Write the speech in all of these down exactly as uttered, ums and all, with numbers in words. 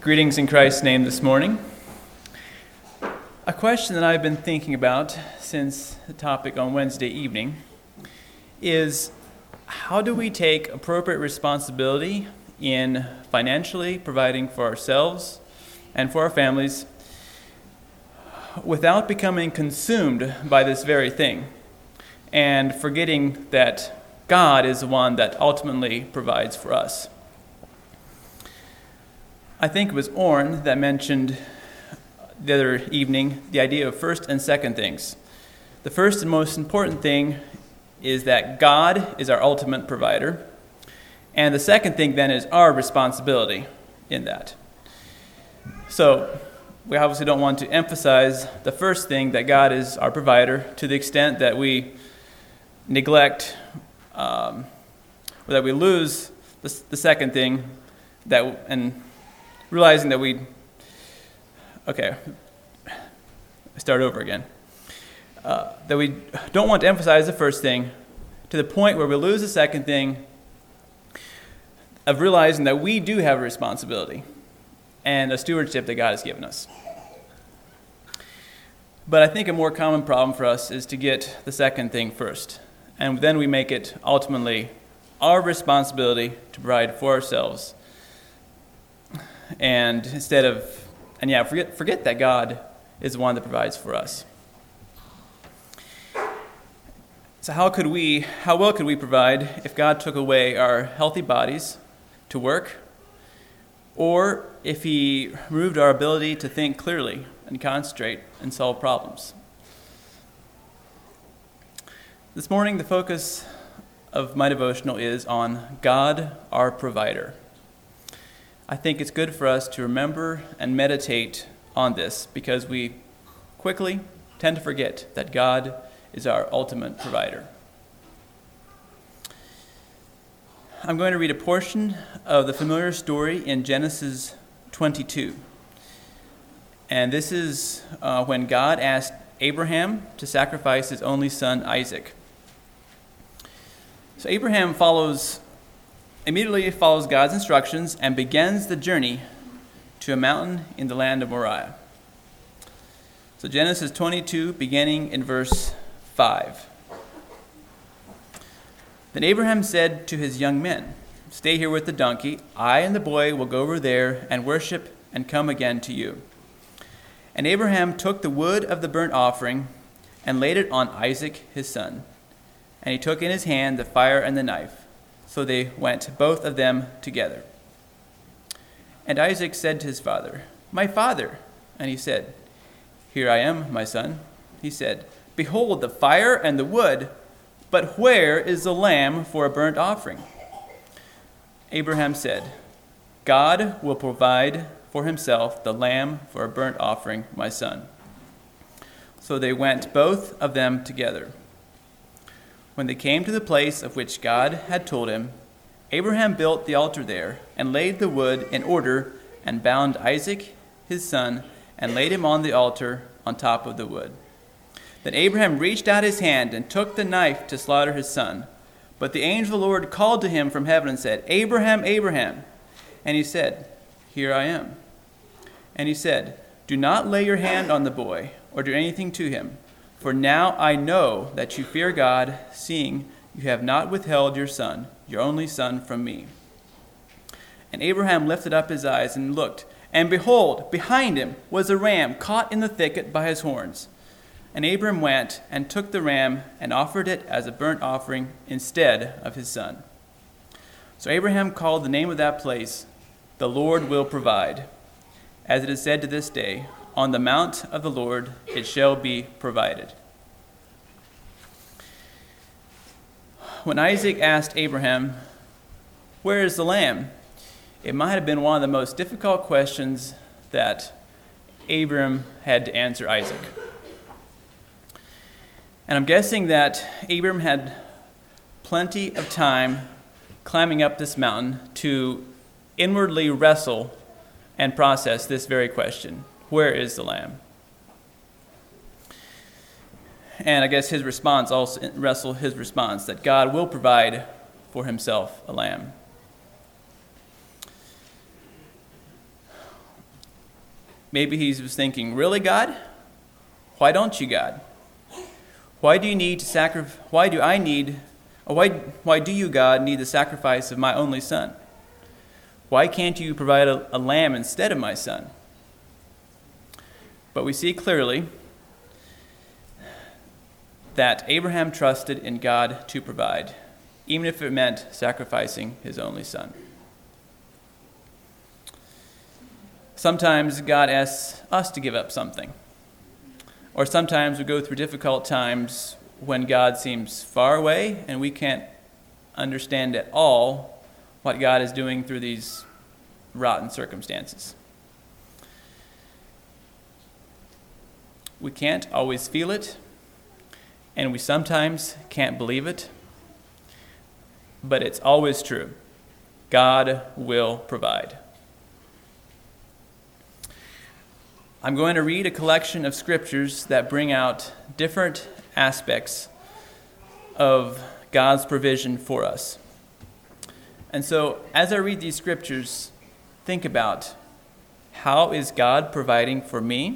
Greetings in Christ's name this morning. A question that I've been thinking about since the topic on Wednesday evening is, how do we take appropriate responsibility in financially providing for ourselves and for our families without becoming consumed by this very thing and forgetting that God is the one that ultimately provides for us? I think it was Orn that mentioned the other evening the idea of first and second things. The first and most important thing is that God is our ultimate provider, and the second thing then is our responsibility in that. So we obviously don't want to emphasize the first thing, that God is our provider, to the extent that we neglect um, or that we lose the, the second thing, that and realizing that we, okay, start over again, uh, that we don't want to emphasize the first thing to the point where we lose the second thing of realizing that we do have a responsibility and a stewardship that God has given us. But I think a more common problem for us is to get the second thing first, and then we make it ultimately our responsibility to provide for ourselves. And instead of, and yeah, forget forget that God is the one that provides for us. So how could we, how well could we provide if God took away our healthy bodies to work, or if He removed our ability to think clearly and concentrate and solve problems? This morning, the focus of my devotional is on God, our provider. I think it's good for us to remember and meditate on this because we quickly tend to forget that God is our ultimate provider. I'm going to read a portion of the familiar story in Genesis twenty-two. And this is uh, when God asked Abraham to sacrifice his only son, Isaac. So Abraham follows immediately follows God's instructions and begins the journey to a mountain in the land of Moriah. So Genesis twenty-two, beginning in verse five. Then Abraham said to his young men, "Stay here with the donkey. I and the boy will go over there and worship and come again to you." And Abraham took the wood of the burnt offering and laid it on Isaac his son. And he took in his hand the fire and the knife. So they went, both of them together. And Isaac said to his father, "My father." And he said, "Here I am, my son." He said, "Behold the fire and the wood, but where is the lamb for a burnt offering?" Abraham said, "God will provide for himself the lamb for a burnt offering, my son." So they went, both of them together. When they came to the place of which God had told him, Abraham built the altar there and laid the wood in order and bound Isaac his son and laid him on the altar on top of the wood. Then Abraham reached out his hand and took the knife to slaughter his son. But the angel of the Lord called to him from heaven and said, "Abraham, Abraham." And he said, "Here I am." And he said, "Do not lay your hand on the boy or do anything to him. For now I know that you fear God, seeing you have not withheld your son, your only son, from me." And Abraham lifted up his eyes and looked, and behold, behind him was a ram caught in the thicket by his horns. And Abraham went and took the ram and offered it as a burnt offering instead of his son. So Abraham called the name of that place, "The Lord will provide." As it is said to this day, "On the mount of the Lord it shall be provided." When Isaac asked Abraham, "Where is the lamb?" it might have been one of the most difficult questions that Abraham had to answer Isaac. And I'm guessing that Abraham had plenty of time climbing up this mountain to inwardly wrestle and process this very question. Where is the lamb? And I guess his response also wrestle his response that God will provide for himself a lamb. maybe he was thinking, really, God? Why don't you, God? Why do you need to sacrifice? Why do I need, or why, why do you, God, need the sacrifice of my only son? Why can't you provide a, a lamb instead of my son? But we see clearly that Abraham trusted in God to provide, even if it meant sacrificing his only son. Sometimes God asks us to give up something. Or sometimes we go through difficult times when God seems far away and we can't understand at all what God is doing through these rotten circumstances. We can't always feel it, and we sometimes can't believe it, but it's always true. God will provide. I'm going to read a collection of scriptures that bring out different aspects of God's provision for us. And so, as I read these scriptures, think about, how is God providing for me?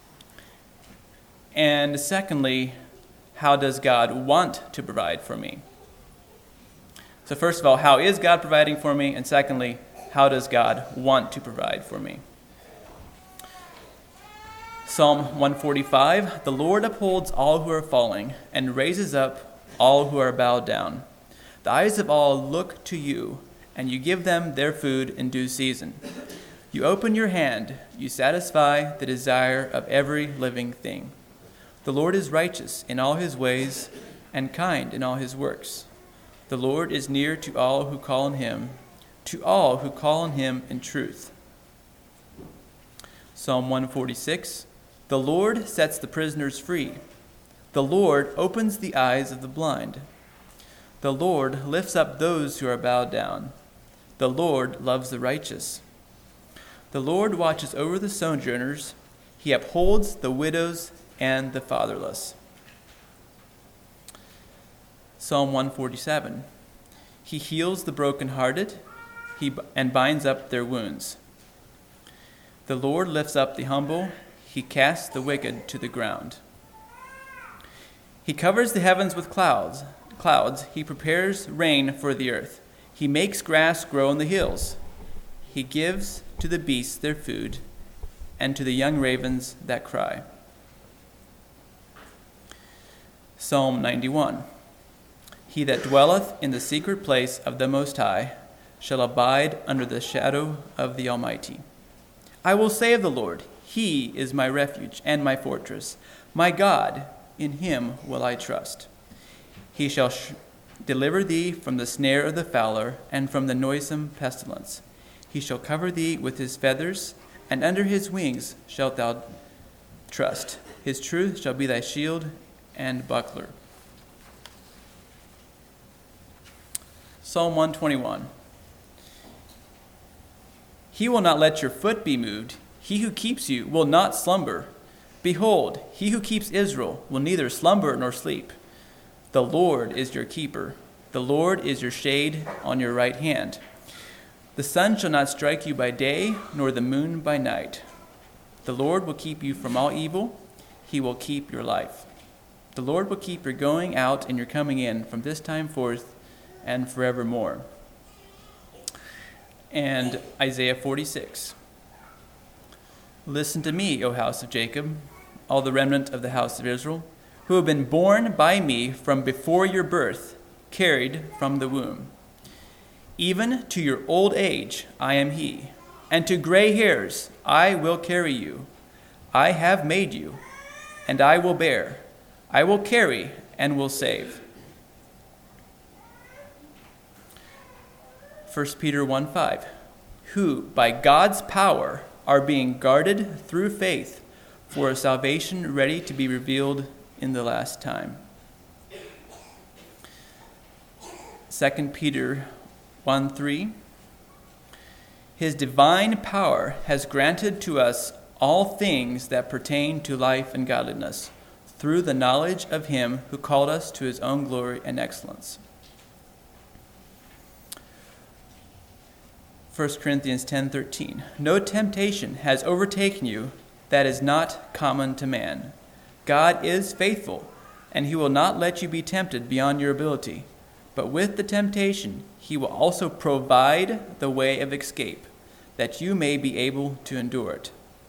And secondly, how does God want to provide for me? So first of all, how is God providing for me? And secondly, how does God want to provide for me? Psalm one forty-five, the Lord upholds all who are falling and raises up all who are bowed down. The eyes of all look to you, and you give them their food in due season. You open your hand, you satisfy the desire of every living thing. The Lord is righteous in all his ways and kind in all his works. The Lord is near to all who call on him, to all who call on him in truth. Psalm one forty-six, the Lord sets the prisoners free. The Lord opens the eyes of the blind. The Lord lifts up those who are bowed down. The Lord loves the righteous. The Lord watches over the sojourners. He upholds the widows and the fatherless. Psalm one forty-seven. He heals the brokenhearted he, and binds up their wounds. The Lord lifts up the humble. He casts the wicked to the ground. He covers the heavens with clouds. Clouds. He prepares rain for the earth. He makes grass grow on the hills. He gives to the beasts their food, and to the young ravens that cry. Psalm ninety-one. He that dwelleth in the secret place of the Most High shall abide under the shadow of the Almighty. I will say of the Lord, he is my refuge and my fortress. My God, in him will I trust. He shall sh- deliver thee from the snare of the fowler and from the noisome pestilence. He shall cover thee with his feathers, and under his wings shalt thou trust. His truth shall be thy shield and buckler. Psalm one twenty-one. He will not let your foot be moved. He who keeps you will not slumber. Behold, he who keeps Israel will neither slumber nor sleep. The Lord is your keeper. The Lord is your shade on your right hand. The sun shall not strike you by day, nor the moon by night. The Lord will keep you from all evil. He will keep your life. The Lord will keep your going out and your coming in from this time forth and forevermore. And Isaiah forty-six. Listen to me, O house of Jacob, all the remnant of the house of Israel, who have been born by me from before your birth, carried from the womb. Even to your old age I am he, and to gray hairs I will carry you. I have made you, and I will bear. I will carry and will save. First Peter one five. Who, by God's power, are being guarded through faith for a salvation ready to be revealed in the last time. Second Peter one three. His divine power has granted to us all things that pertain to life and godliness, through the knowledge of him who called us to his own glory and excellence. First Corinthians ten thirteen. No temptation has overtaken you that is not common to man. God is faithful, and he will not let you be tempted beyond your ability. But with the temptation, he will also provide the way of escape, that you may be able to endure it.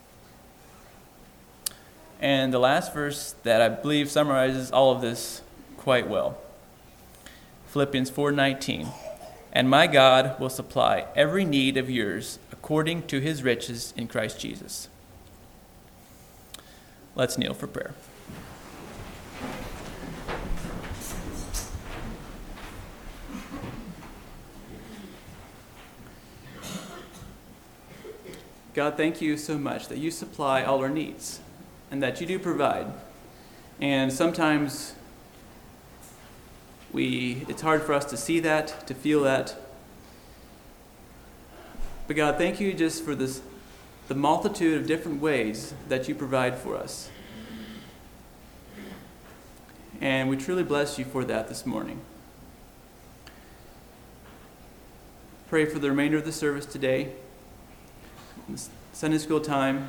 And the last verse that I believe summarizes all of this quite well. Philippians four nineteen. And my God will supply every need of yours according to his riches in Christ Jesus. Let's kneel for prayer. God, thank you so much that you supply all our needs and that you do provide. And sometimes we it's hard for us to see that, to feel that. But God, thank you just for this the multitude of different ways that you provide for us. And we truly bless you for that this morning. Pray for the remainder of the service today, Sunday school time,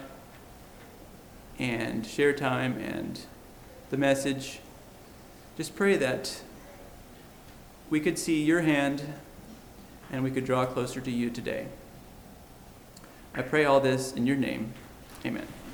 and share time, and the message. Just pray that we could see your hand and we could draw closer to you today. I pray all this in your name. Amen.